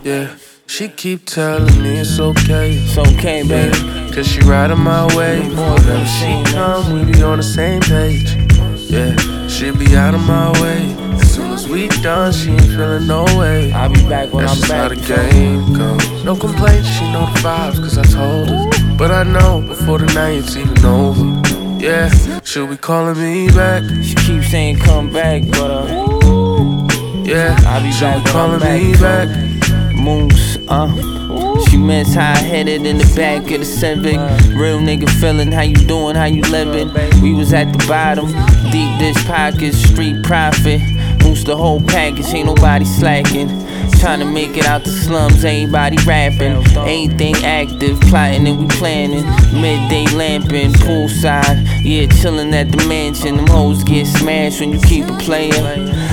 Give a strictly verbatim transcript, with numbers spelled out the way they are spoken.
Yeah, she keep telling me it's okay. It's okay, baby. Yeah, cause she riding my way. Whenever she come, we be on the same page. Yeah, she be out of my way. As soon as we done, she ain't feeling no way. I'll be back when That's I'm just back. how the game goes. No complaints, she know the vibes, cause I told her. But I know before the night's even over. Yeah, she'll be calling me back. She keeps saying come back, but uh Yeah, I'll be she'll back be when I'm calling back. me back. Moose, uh She meant high headed in the back of the Civic. Real nigga feeling how you doing, how you living. We was at the bottom, deep dish pockets, street profit. Moose the whole package, ain't nobody slacking. Trying to make it out the slums, everybody rapping. Anything active, plotting and we planning. Midday lamping, poolside, yeah, chilling at the mansion. Them hoes get smashed when you keep a player.